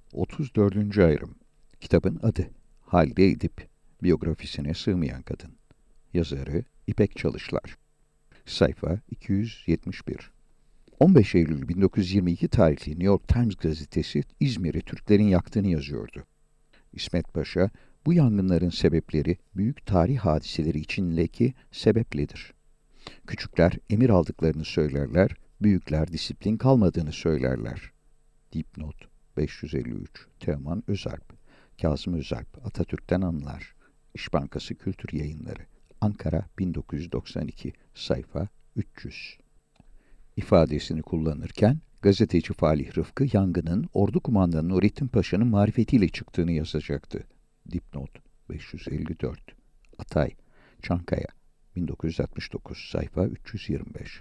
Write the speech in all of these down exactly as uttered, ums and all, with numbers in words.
otuz dördüncü ayrım. Kitabın adı Halide Edip, biyografisine sığmayan kadın. Yazarı İpek Çalışlar. Sayfa iki yüz yetmiş bir. on beş Eylül bin dokuz yüz yirmi iki tarihli New York Times gazetesi İzmir'i Türklerin yaktığını yazıyordu. İsmet Paşa, bu yangınların sebepleri büyük tarih hadiseleri içindeki sebepledir. Küçükler emir aldıklarını söylerler, büyükler disiplin kalmadığını söylerler. Dipnot beş yüz elli üç. Teoman Özalp, Kazım Özalp, Atatürk'ten Anılar, İş Bankası Kültür Yayınları, Ankara bin dokuz yüz doksan iki, sayfa üç yüz. İfadesini kullanırken, gazeteci Falih Rıfkı, yangının Ordu Kumandanı Nurettin Paşa'nın marifetiyle çıktığını yazacaktı. Dipnot beş yüz elli dört. Atay, Çankaya, bin dokuz yüz altmış dokuz, sayfa üç yüz yirmi beş.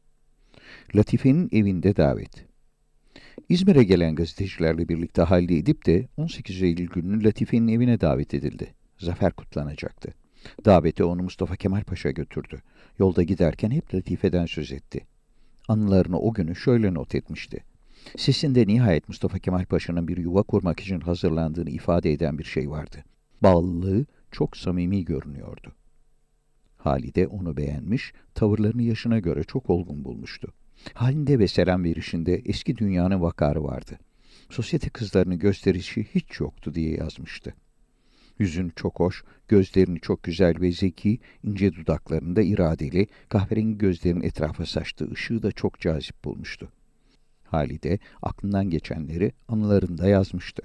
Latife'nin evinde davet. İzmir'e gelen gazetecilerle birlikte Halide Edip de on sekiz Eylül günü Latife'nin evine davet edildi. Zafer kutlanacaktı. Davete onu Mustafa Kemal Paşa götürdü. Yolda giderken hep Latife'den söz etti. Anılarını o günü şöyle not etmişti. Sesinde nihayet Mustafa Kemal Paşa'nın bir yuva kurmak için hazırlandığını ifade eden bir şey vardı. Bağlılığı çok samimi görünüyordu. Halide onu beğenmiş, tavırlarını yaşına göre çok olgun bulmuştu. Halinde ve selam verişinde eski dünyanın vakarı vardı. Sosyete kızlarının gösterişi hiç yoktu diye yazmıştı. Yüzün çok hoş, gözlerini çok güzel ve zeki, ince dudaklarında iradeli, kahverengi gözlerinin etrafa saçtığı ışığı da çok cazip bulmuştu. Halide aklından geçenleri anılarında yazmıştı.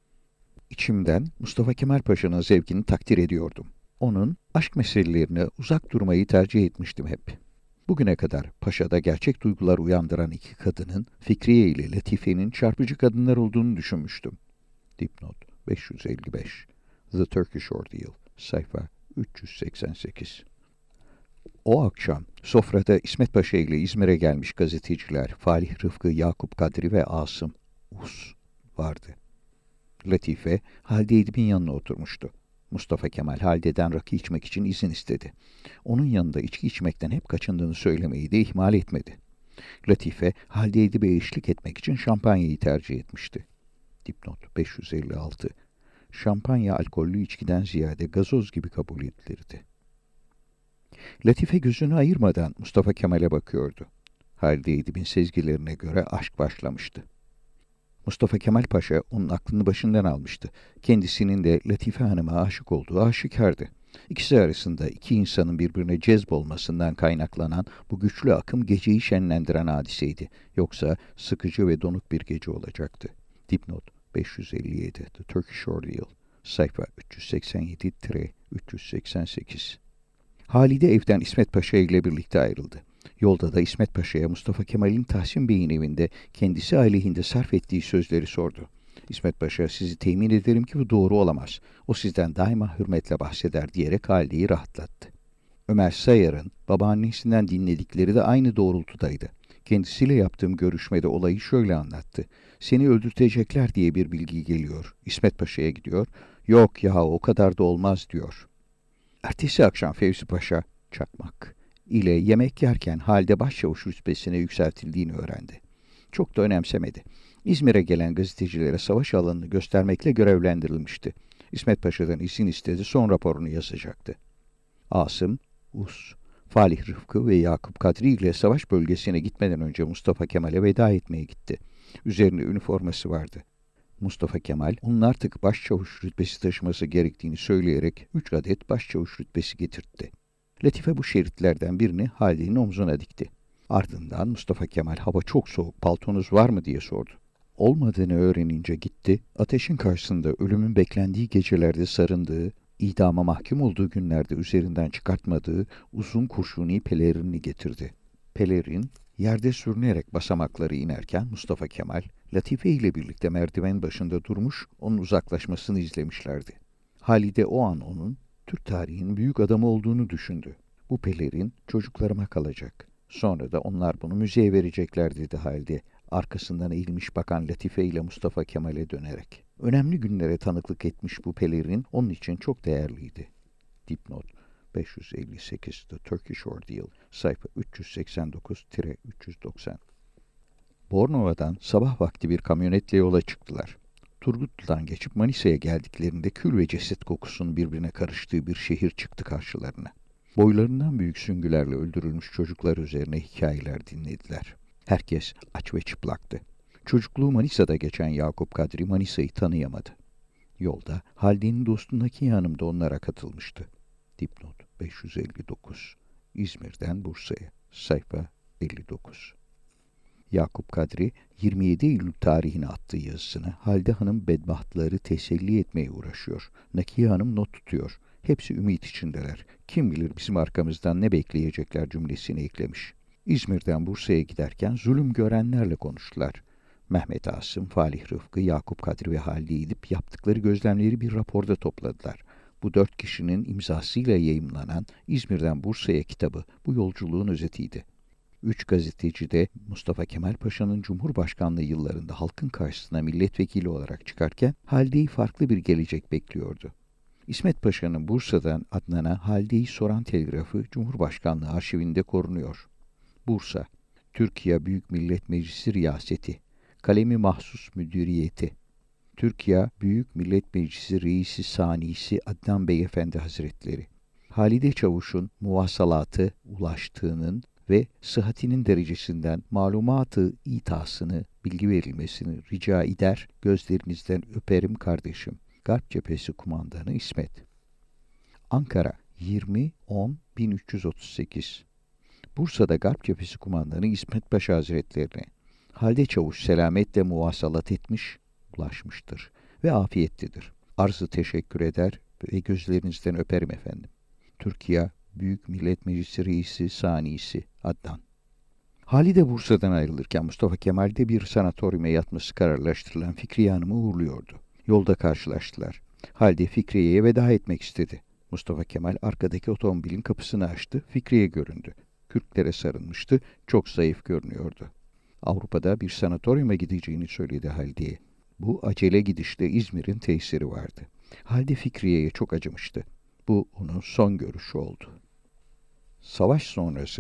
İçimden Mustafa Kemal Paşa'nın zevkini takdir ediyordum. Onun aşk meselelerine uzak durmayı tercih etmiştim hep. Bugüne kadar Paşa'da gerçek duygular uyandıran iki kadının Fikriye ile Latife'nin çarpıcı kadınlar olduğunu düşünmüştüm. Dipnot beş yüz elli beş. The Turkish Ordeal, sayfa üç yüz seksen sekiz. O akşam sofrada İsmet Paşa ile İzmir'e gelmiş gazeteciler Falih Rıfkı, Yakup Kadri ve Asım Us vardı. Latife, Halide Edip'in yanına oturmuştu. Mustafa Kemal Halide'den rakı içmek için izin istedi. Onun yanında içki içmekten hep kaçındığını söylemeyi de ihmal etmedi. Latife, Halide Edip'e eşlik etmek için şampanyayı tercih etmişti. Dipnot beş yüz elli altı. Şampanya alkollü içkiden ziyade gazoz gibi kabul edilirdi. Latife gözünü ayırmadan Mustafa Kemal'e bakıyordu. Halide Edip'in sezgilerine göre aşk başlamıştı. Mustafa Kemal Paşa onun aklını başından almıştı. Kendisinin de Latife Hanım'a aşık olduğu aşikardı. İkisi arasında iki insanın birbirine cezbolmasından kaynaklanan bu güçlü akım geceyi şenlendiren hadiseydi. Yoksa sıkıcı ve donuk bir gece olacaktı. Dipnot beş yüz elli yedi. The Turkish Ordeal, sayfa üç yüz seksen yedi üç yüz seksen sekiz. Halide evden İsmet Paşa ile birlikte ayrıldı. Yolda da İsmet Paşa'ya Mustafa Kemal'in Tahsin Bey'in evinde kendisi aleyhinde sarf ettiği sözleri sordu. İsmet Paşa, sizi temin ederim ki bu doğru olamaz. O sizden daima hürmetle bahseder diyerek Halide'yi rahatlattı. Ömer Sayar'ın babaannesinden dinledikleri de aynı doğrultudaydı. Kendisiyle yaptığım görüşmede olayı şöyle anlattı. Seni öldürtecekler diye bir bilgi geliyor. İsmet Paşa'ya gidiyor. Yok ya o kadar da olmaz diyor. Ertesi akşam Fevzi Paşa, Çakmak ile yemek yerken Halide başçavuş rütbesine yükseltildiğini öğrendi. Çok da önemsemedi. İzmir'e gelen gazetecilere savaş alanını göstermekle görevlendirilmişti. İsmet Paşa'dan izin istedi, son raporunu yazacaktı. Asım, Us, Falih Rıfkı ve Yakup Kadri ile savaş bölgesine gitmeden önce Mustafa Kemal'e veda etmeye gitti. Üzerinde üniforması vardı. Mustafa Kemal, onun artık başçavuş rütbesi taşıması gerektiğini söyleyerek üç adet başçavuş rütbesi getirtti. Latife bu şeritlerden birini Halide'nin omzuna dikti. Ardından Mustafa Kemal, hava çok soğuk, paltonuz var mı diye sordu. Olmadığını öğrenince gitti, ateşin karşısında ölümün beklendiği gecelerde sarındığı, idama mahkum olduğu günlerde üzerinden çıkartmadığı uzun kurşuni pelerinini getirdi. Pelerin, yerde sürünerek basamakları inerken Mustafa Kemal, Latife ile birlikte merdiven başında durmuş, onun uzaklaşmasını izlemişlerdi. Halide o an onun, Türk tarihinin büyük adamı olduğunu düşündü. Bu pelerin çocuklarıma kalacak. Sonra da onlar bunu müzeye verecekler dedi Halide, arkasından eğilmiş bakan Latife ile Mustafa Kemal'e dönerek. Önemli günlere tanıklık etmiş bu pelerin onun için çok değerliydi. Dipnot beş yüz elli sekiz. The Turkish Ordeal, sayfa üç yüz seksen dokuz üç yüz doksan. Bornova'dan sabah vakti bir kamyonetle yola çıktılar. Turgutlu'dan geçip Manisa'ya geldiklerinde kül ve ceset kokusunun birbirine karıştığı bir şehir çıktı karşılarına. Boylarından büyük süngülerle öldürülmüş çocuklar üzerine hikayeler dinlediler. Herkes aç ve çıplaktı. Çocukluğu Manisa'da geçen Yakup Kadri Manisa'yı tanıyamadı. Yolda Halide'nin dostu Nakiye Hanım da onlara katılmıştı. Dipnot beş yüz elli dokuz. İzmir'den Bursa'ya. Sayfa elli dokuz. Yakup Kadri yirmi yedi Eylül tarihine attığı yazısını Halide Hanım bedbahtları teselli etmeye uğraşıyor. Nakiye Hanım not tutuyor. Hepsi ümit içindeler. Kim bilir bizim arkamızdan ne bekleyecekler cümlesini eklemiş. İzmir'den Bursa'ya giderken zulüm görenlerle konuştular. Mehmet Asım, Falih Rıfkı, Yakup Kadri ve Halide'yi gidip yaptıkları gözlemleri bir raporda topladılar. Bu dört kişinin imzasıyla yayımlanan İzmir'den Bursa'ya kitabı bu yolculuğun özetiydi. Üç gazeteci de Mustafa Kemal Paşa'nın Cumhurbaşkanlığı yıllarında halkın karşısına milletvekili olarak çıkarken Halide'yi farklı bir gelecek bekliyordu. İsmet Paşa'nın Bursa'dan Adnan'a Halide'yi soran telgrafı Cumhurbaşkanlığı arşivinde korunuyor. Bursa, Türkiye Büyük Millet Meclisi Riyaseti, Kalemi Mahsus Müdüriyeti, Türkiye Büyük Millet Meclisi Reisi Sanisi Adnan Beyefendi Hazretleri, Halide Çavuş'un muvasalatı ulaştığının ve sıhhatinin derecesinden malumatı itasını, bilgi verilmesini rica eder, gözlerinizden öperim kardeşim. Garp Cephesi Kumandanı İsmet. Ankara, yirmi on bin üç yüz otuz sekiz. Bursa'da Garp Cephesi Kumandanı İsmet Paşa Hazretlerine Halide Çavuş selametle muvasalat etmiş, ulaşmıştır ve afiyettedir. Arzı teşekkür eder ve gözlerinizden öperim efendim. Türkiye Büyük Millet Meclisi Reisi Sanisi Adnan. Halide Bursa'dan ayrılırken Mustafa Kemal'de bir sanatoryuma yatması kararlaştırılan Fikriye Hanım'ı uğurluyordu. Yolda karşılaştılar. Halide Fikriye'ye veda etmek istedi. Mustafa Kemal arkadaki otomobilin kapısını açtı. Fikriye göründü. Kürklere sarılmıştı. Çok zayıf görünüyordu. Avrupa'da bir sanatoryuma gideceğini söyledi Halide'ye. Bu acele gidişte İzmir'in tesiri vardı. Halide Fikriye'ye çok acımıştı. Bu onun son görüşü oldu. Savaş sonrası.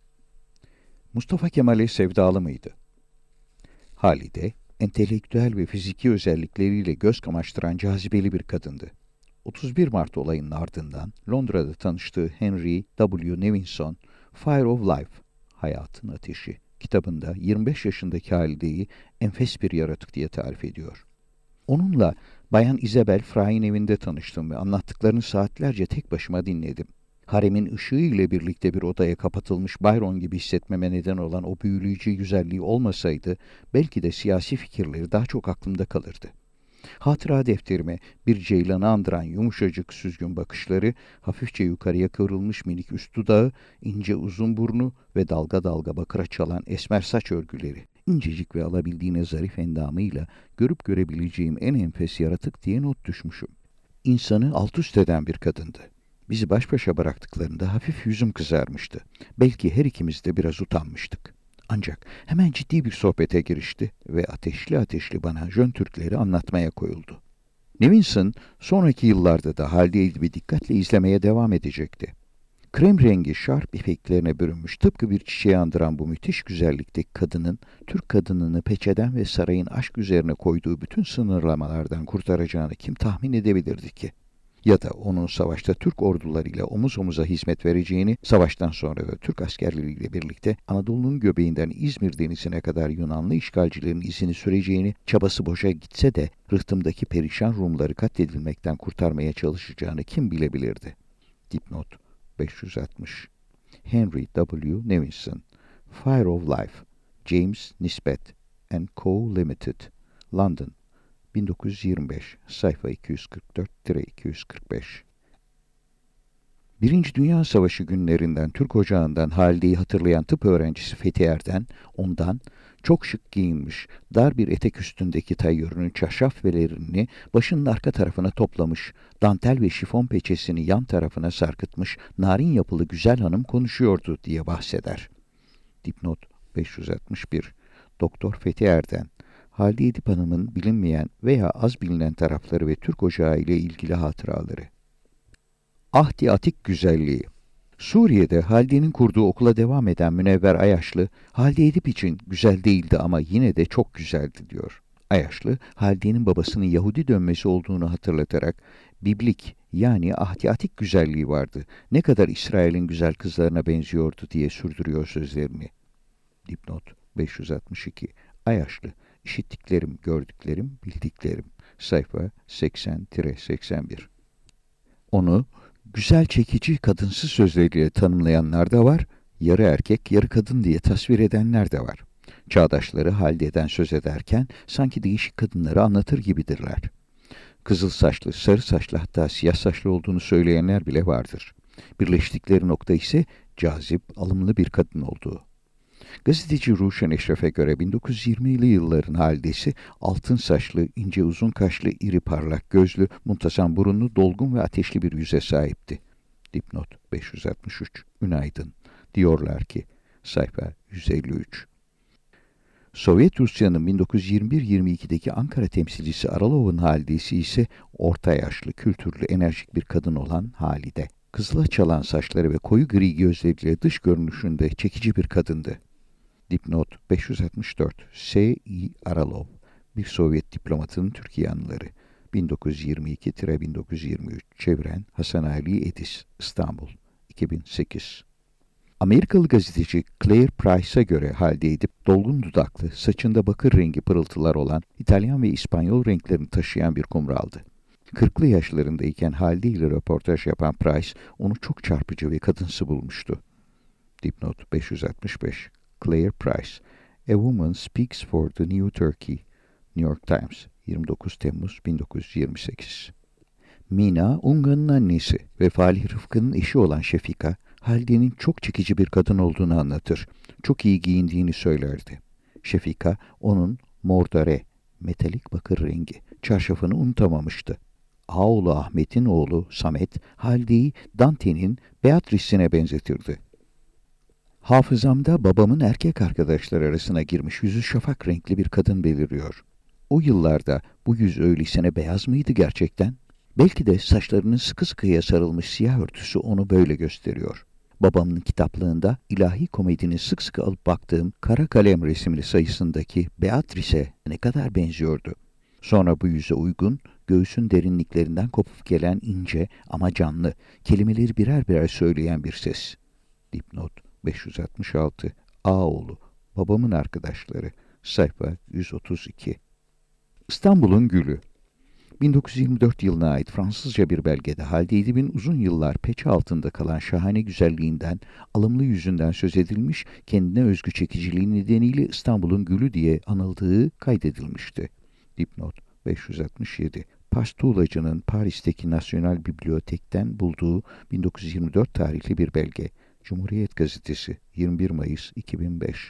Mustafa Kemal'e sevdalı mıydı? Halide, entelektüel ve fiziki özellikleriyle göz kamaştıran cazibeli bir kadındı. otuz bir Mart olayının ardından Londra'da tanıştığı Henry W. Nevinson, Fire of Life, Hayatın Ateşi kitabında yirmi beş yaşındaki Halide'yi enfes bir yaratık diye tarif ediyor. Onunla Bayan Isabel Frey'in evinde tanıştım ve anlattıklarını saatlerce tek başıma dinledim. Haremin ışığı ile birlikte bir odaya kapatılmış Byron gibi hissetmeme neden olan o büyüleyici güzelliği olmasaydı, belki de siyasi fikirleri daha çok aklımda kalırdı. Hatıra defterime bir ceylanı andıran yumuşacık süzgün bakışları, hafifçe yukarıya kıvrılmış minik üst dudağı, ince uzun burnu ve dalga dalga bakıra çalan esmer saç örgüleri, incecik ve alabildiğine zarif endamıyla görüp görebileceğim en enfes yaratık diye not düşmüşüm. İnsanı alt üst eden bir kadındı. Bizi baş başa bıraktıklarında hafif yüzüm kızarmıştı. Belki her ikimiz de biraz utanmıştık. Ancak hemen ciddi bir sohbete girişti ve ateşli ateşli bana Jön Türkleri anlatmaya koyuldu. Nevinson sonraki yıllarda da Halide'yi bir dikkatle izlemeye devam edecekti. Krem rengi şarp ipeklerine bürünmüş tıpkı bir çiçeği andıran bu müthiş güzellikteki kadının, Türk kadınını peçeden ve sarayın aşk üzerine koyduğu bütün sınırlamalardan kurtaracağını kim tahmin edebilirdi ki? Ya da onun savaşta Türk ordularıyla omuz omuza hizmet vereceğini, savaştan sonra da Türk askerleriyle birlikte Anadolu'nun göbeğinden İzmir denizine kadar Yunanlı işgalcilerin izini süreceğini, çabası boşa gitse de rıhtımdaki perişan Rumları katledilmekten kurtarmaya çalışacağını kim bilebilirdi? Dipnot beş yüz altmış. Henry W. Nevinson, Fire of Life, James Nisbet and Co. Limited, London, bin dokuz yüz yirmi beş, sayfa iki yüz kırk dört iki yüz kırk beş. Birinci Dünya Savaşı günlerinden Türk ocağından Halide'yi hatırlayan tıp öğrencisi Fethi Erden, ondan çok şık giyinmiş, dar bir etek üstündeki tayyörünün çarşaf velerini başının arka tarafına toplamış, dantel ve şifon peçesini yan tarafına sarkıtmış, narin yapılı güzel hanım konuşuyordu diye bahseder. Dipnot beş yüz altmış bir. Doktor Fethi Erden, Halide Edip Hanım'ın bilinmeyen veya az bilinen tarafları ve Türk Ocağı ile ilgili hatıraları. Ahdi Atik güzelliği. Suriye'de Halide'nin kurduğu okula devam eden Münevver Ayaşlı, Halide Edip için güzel değildi ama yine de çok güzeldi diyor. Ayaşlı, Halide'nin babasının Yahudi dönmesi olduğunu hatırlatarak, biblik yani ahdiyatik güzelliği vardı. Ne kadar İsrail'in güzel kızlarına benziyordu diye sürdürüyor sözlerini. Dipnot beş yüz altmış iki. Ayaşlı, işittiklerim, gördüklerim, bildiklerim. Sayfa seksen seksen bir. Onu güzel, çekici, kadınsı sözleriyle tanımlayanlar da var, yarı erkek, yarı kadın diye tasvir edenler de var. Çağdaşları Halide'den söz ederken sanki değişik kadınları anlatır gibidirler. Kızıl saçlı, sarı saçlı, hatta siyah saçlı olduğunu söyleyenler bile vardır. Birleştikleri nokta ise cazip, alımlı bir kadın olduğu. Gazeteci Ruşen Eşref'e göre bin dokuz yüz yirmili yılların Halide'si altın saçlı, ince uzun kaşlı, iri parlak gözlü, muntasan burunlu, dolgun ve ateşli bir yüze sahipti. Dipnot beş yüz altmış üç. Ünaydın. Diyorlar ki, sayfa yüz elli üç. Sovyet Rusya'nın bin dokuz yüz yirmi bir yirmi ikideki Ankara temsilcisi Aralov'un Halide'si ise orta yaşlı, kültürlü, enerjik bir kadın olan Halide. Kızıla çalan saçları ve koyu gri gözleriyle dış görünüşünde çekici bir kadındı. Dipnot beş yüz altmış dört. S I Aralov, bir Sovyet diplomatının Türkiye anıları. bin dokuz yüz yirmi iki bin dokuz yüz yirmi üç. Çeviren Hasan Ali Edis, İstanbul, iki bin sekiz. Amerikalı gazeteci Claire Price'a göre Halide Edip, dolgun dudaklı, saçında bakır rengi pırıltılar olan, İtalyan ve İspanyol renklerini taşıyan bir kumraldı. kırklı yaşlarındayken Halide ile röportaj yapan Price, onu çok çarpıcı ve kadınsı bulmuştu. Dipnot beş yüz altmış beş. Claire Price, A Woman Speaks for the New Turkey, New York Times, yirmi dokuz Temmuz bin dokuz yüz yirmi sekiz. Mina, Unga'nın annesi ve Falih Rıfkı'nın eşi olan Şefika, Halide'nin çok çekici bir kadın olduğunu anlatır. Çok iyi giyindiğini söylerdi. Şefika, onun mordare, metalik bakır rengi, çarşafını unutamamıştı. Ağoğlu Ahmet'in oğlu Samet, Halide'yi Dante'nin Beatrice'ine benzetirdi. Hafızamda babamın erkek arkadaşlar arasına girmiş yüzü şafak renkli bir kadın beliriyor. O yıllarda bu yüz öylesine beyaz mıydı gerçekten? Belki de saçlarının sıkı sıkıya sarılmış siyah örtüsü onu böyle gösteriyor. Babamın kitaplığında ilahi komedinin sık sık alıp baktığım kara kalem resimli sayısındaki Beatrice'e ne kadar benziyordu. Sonra bu yüze uygun, göğsün derinliklerinden kopup gelen ince ama canlı, kelimeleri birer birer söyleyen bir ses. Dipnot beş yüz altmış altı. Ağoğlu, babamın arkadaşları, sayfa yüz otuz iki. İstanbul'un Gülü. bin dokuz yüz yirmi dört yılına ait Fransızca bir belgede Halide Edip'in uzun yıllar peçe altında kalan şahane güzelliğinden, alımlı yüzünden söz edilmiş, kendine özgü çekiciliği nedeniyle İstanbul'un Gülü diye anıldığı kaydedilmişti. Dipnot beş yüz altmış yedi. Pastuğlacı'nın Paris'teki Nasyonal Bibliotek'ten bulduğu bin dokuz yüz yirmi dört tarihli bir belge. Cumhuriyet Gazetesi, yirmi bir Mayıs iki bin beş.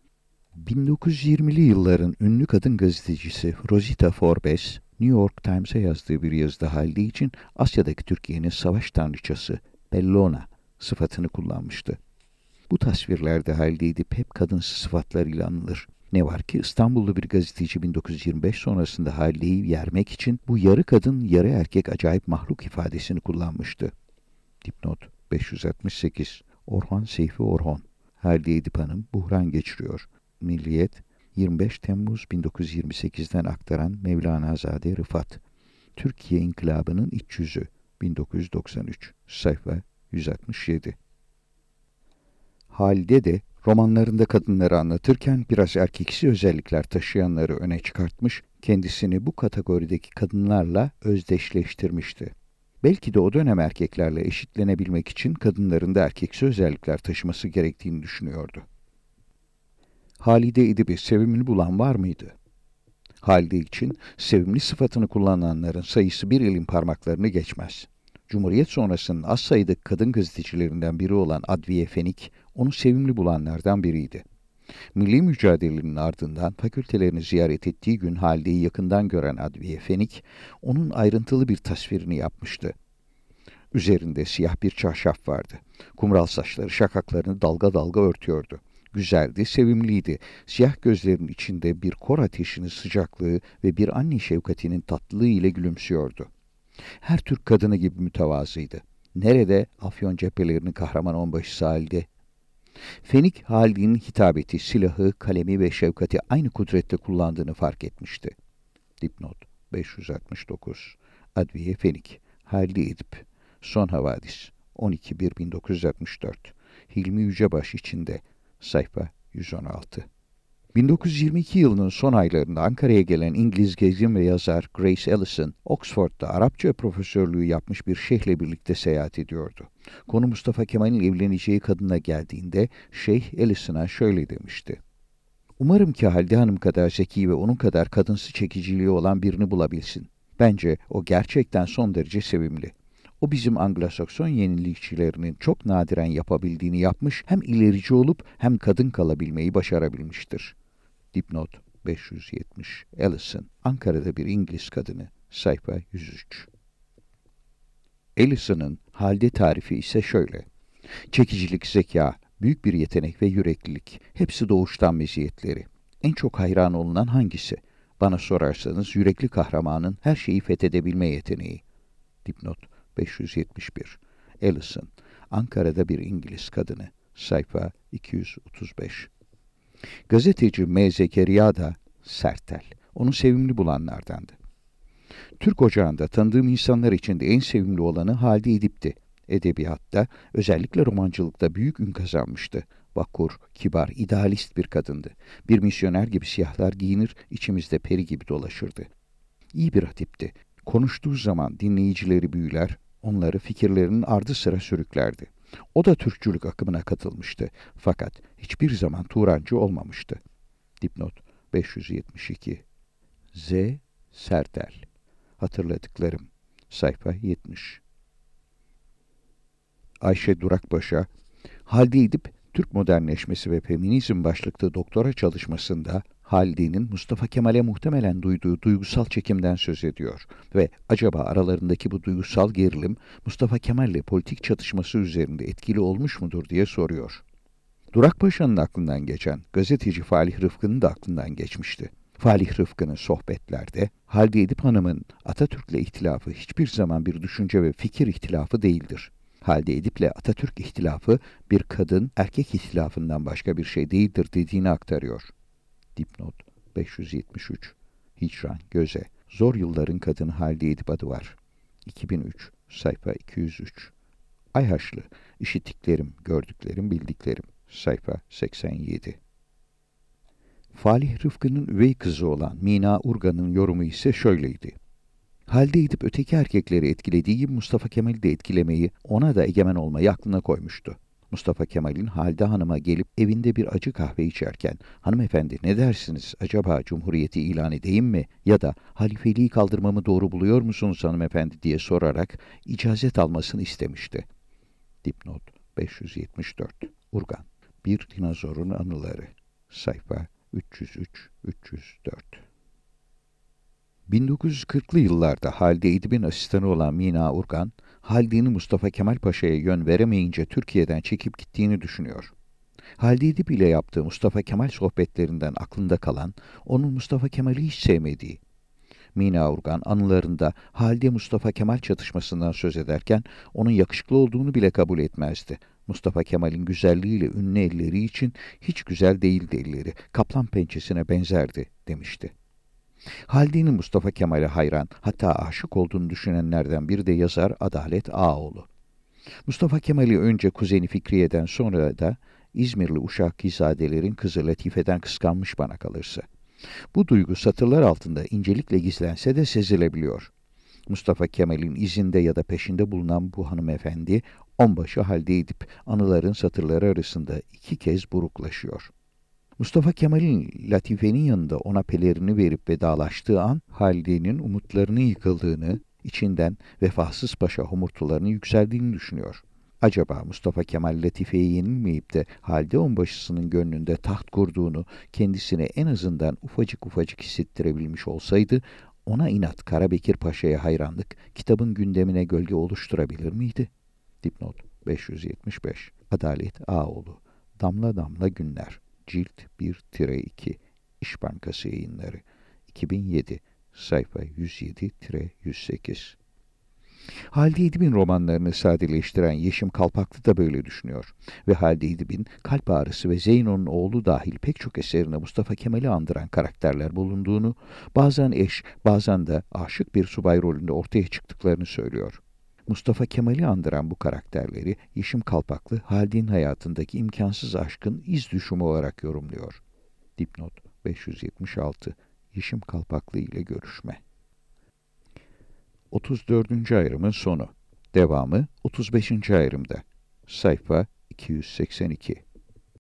bin dokuz yüz yirmili yılların ünlü kadın gazetecisi Rosita Forbes, New York Times'a yazdığı bir yazıda Halide için Asya'daki Türkiye'nin savaş tanrıçası Bellona sıfatını kullanmıştı. Bu tasvirlerde Halide Edip hep kadınsı sıfatlarıyla anılır. Ne var ki İstanbullu bir gazeteci bin dokuz yüz yirmi beş sonrasında Halide'yi yermek için bu yarı kadın yarı erkek acayip mahluk ifadesini kullanmıştı. Dipnot beş yüz altmış sekiz. Orhan Seyfi Orhon, Halide Edip Hanım buhran geçiriyor. Milliyet, yirmi beş Temmuz bin dokuz yüz yirmi sekiz'den aktaran Mevlana'zade Rıfat. Türkiye İnkılabı'nın iç yüzü, bin dokuz yüz doksan üç, sayfa yüz altmış yedi. Halide de romanlarında kadınları anlatırken biraz erkeksi özellikler taşıyanları öne çıkartmış, kendisini bu kategorideki kadınlarla özdeşleştirmişti. Belki de o dönem erkeklerle eşitlenebilmek için kadınların da erkeksi özellikler taşıması gerektiğini düşünüyordu. Halide Edip'i sevimli bulan var mıydı? Halide için sevimli sıfatını kullananların sayısı bir elin parmaklarını geçmez. Cumhuriyet sonrasının az sayıdaki kadın gazetecilerinden biri olan Adviye Fenik, onu sevimli bulanlardan biriydi. Milli mücadelenin ardından fakültelerini ziyaret ettiği gün Halide'yi yakından gören Adviye Fenik, onun ayrıntılı bir tasvirini yapmıştı. Üzerinde siyah bir çarşaf vardı. Kumral saçları şakaklarını dalga dalga örtüyordu. Güzeldi, sevimliydi. Siyah gözlerinin içinde bir kor ateşinin sıcaklığı ve bir anne şefkatinin tatlılığı ile gülümsüyordu. Her Türk kadını gibi mütevazıydı. Nerede Afyon cephelerinin kahraman onbaşısı Halide? Fenik, Halide'nin hitabeti, silahı, kalemi ve şefkati aynı kudretle kullandığını fark etmişti. Dipnot beş yüz altmış dokuz. Adviye Fenik, Halide Edip, Son Havadis, on iki bir bin dokuz yüz altmış dört. Hilmi Yücebaş içinde, sayfa yüz on altı. bin dokuz yüz yirmi iki yılının son aylarında Ankara'ya gelen İngiliz gezgin ve yazar Grace Ellison, Oxford'da Arapça profesörlüğü yapmış bir şeyhle birlikte seyahat ediyordu. Konu Mustafa Kemal'in evleneceği kadına geldiğinde Şeyh Ellison'a şöyle demişti: "Umarım ki Halide Hanım kadar zeki ve onun kadar kadınsı çekiciliği olan birini bulabilsin. Bence o gerçekten son derece sevimli. O bizim Anglo-Sakson yenilikçilerinin çok nadiren yapabildiğini yapmış, hem ilerici olup hem kadın kalabilmeyi başarabilmiştir." Dipnot beş yüz yetmiş. Ellison, Ankara'da bir İngiliz kadını, sayfa yüz üç. Ellison'ın Halide tarifi ise şöyle: çekicilik, zeka, büyük bir yetenek ve yüreklilik, hepsi doğuştan meziyetleri. En çok hayran olunan hangisi? Bana sorarsanız yürekli kahramanın her şeyi fethedebilme yeteneği. Dipnot beş yüz yetmiş bir. Ellison, Ankara'da bir İngiliz kadını, sayfa iki yüz otuz beş. Gazeteci M. Zekeriya da Sertel, onu sevimli bulanlardandı. Türk ocağında tanıdığım insanlar içinde en sevimli olanı Halide Edip'ti. Edebiyatta, özellikle romancılıkta büyük ün kazanmıştı. Vakur, kibar, idealist bir kadındı. Bir misyoner gibi siyahlar giyinir, içimizde peri gibi dolaşırdı. İyi bir hatipti. Konuştuğu zaman dinleyicileri büyüler, onları fikirlerinin ardı sıra sürüklerdi. O da Türkçülük akımına katılmıştı. Fakat hiçbir zaman Turancı olmamıştı. Dipnot beş yüz yetmiş iki. Z. Sertel. Hatırladıklarım. Sayfa yetmiş. Ayşe Durakbaş'a, Halide Edip, Türk modernleşmesi ve feminizm başlıklı doktora çalışmasında Halide'nin Mustafa Kemal'e muhtemelen duyduğu duygusal çekimden söz ediyor ve acaba aralarındaki bu duygusal gerilim Mustafa Kemal'le politik çatışması üzerinde etkili olmuş mudur diye soruyor. Durakpaşa'nın aklından geçen gazeteci Falih Rıfkı'nın da aklından geçmişti. Falih Rıfkı'nın sohbetlerde Halide Edip Hanım'ın Atatürk'le ihtilafı hiçbir zaman bir düşünce ve fikir ihtilafı değildir. Halide Edip'le Atatürk ihtilafı bir kadın erkek ihtilafından başka bir şey değildir dediğini aktarıyor. Dipnot beş yüz yetmiş üç. Hicran Göze, Zor Yılların Kadını Halide Edip adı var. iki bin üç, sayfa iki yüz üç. Ayhaşlı, işittiklerim, gördüklerim, bildiklerim, sayfa seksen yedi. Falih Rıfkı'nın üvey kızı olan Mina Urgan'ın yorumu ise şöyleydi: Halide Edip öteki erkekleri etkilediği gibi Mustafa Kemal'i de etkilemeyi, ona da egemen olmayı aklına koymuştu. Mustafa Kemal'in Halide Hanım'a gelip evinde bir acı kahve içerken, "Hanımefendi ne dersiniz, acaba Cumhuriyeti ilan edeyim mi ya da halifeliği kaldırmamı doğru buluyor musunuz hanımefendi?" diye sorarak icazet almasını istemişti. Dipnot beş yüz yetmiş dört. Urgan, Bir Dinozorun Anıları, sayfa üç yüz üç üç yüz dört. bin dokuz yüz kırklı yıllarda Halide Edip'in asistanı olan Mina Urgan, Halide'nin Mustafa Kemal Paşa'ya yön veremeyince Türkiye'den çekip gittiğini düşünüyor. Halide Edip ile yaptığı Mustafa Kemal sohbetlerinden aklında kalan, onun Mustafa Kemal'i hiç sevmediği. Mina Urgan anılarında Halide Mustafa Kemal çatışmasından söz ederken onun yakışıklı olduğunu bile kabul etmezdi. Mustafa Kemal'in güzelliğiyle ünlü elleri için hiç güzel değildi elleri, kaplan pençesine benzerdi demişti. Halide'nin Mustafa Kemal'e hayran, hatta aşık olduğunu düşünenlerden biri de yazar Adalet Ağaoğlu. Mustafa Kemal'i önce kuzeni Fikriye'den sonra da İzmirli Uşakizadelerin kızı Latife'den kıskanmış bana kalırsa. Bu duygu satırlar altında incelikle gizlense de sezilebiliyor. Mustafa Kemal'in izinde ya da peşinde bulunan bu hanımefendi, onbaşı Halide Edip anıların satırları arasında iki kez buruklaşıyor. Mustafa Kemal'in Latife'nin yanında ona pelerini verip vedalaştığı an, Halide'nin umutlarının yıkıldığını, içinden vefasız paşa homurtularının yükseldiğini düşünüyor. Acaba Mustafa Kemal Latife'ye yenilmeyip de Halide onbaşısının gönlünde taht kurduğunu kendisine en azından ufacık ufacık hissettirebilmiş olsaydı, ona inat Karabekir Paşa'ya hayranlık kitabın gündemine gölge oluşturabilir miydi? Dipnot beş yüz yetmiş beş. Adalet Ağaoğlu, Damla Damla Günler, Cilt bir iki. İş Bankası Yayınları, iki bin yedi, sayfa yüz yedi yüz sekiz. Halide Edip'in romanlarını sadeleştiren Yeşim Kalpaklı da böyle düşünüyor. Ve Halide Edip'in Kalp Ağrısı ve Zeyno'nun oğlu dahil pek çok eserine Mustafa Kemal'i andıran karakterler bulunduğunu, bazen eş, bazen de aşık bir subay rolünde ortaya çıktıklarını söylüyor. Mustafa Kemal'i andıran bu karakterleri Yeşim Kalpaklı, Halide'nin hayatındaki imkansız aşkın iz düşümü olarak yorumluyor. Dipnot beş yüz yetmiş altı. Yeşim Kalpaklı ile görüşme. otuz dördüncü ayrımın sonu. Devamı otuz beşinci ayrımda. Sayfa iki yüz seksen iki.